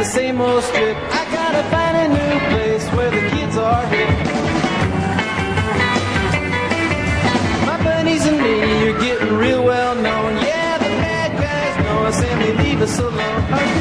the same old strip. I gotta find a new place where the kids are hip. My buddies and me are getting real well known. Yeah, the bad guys know us and they leave us alone.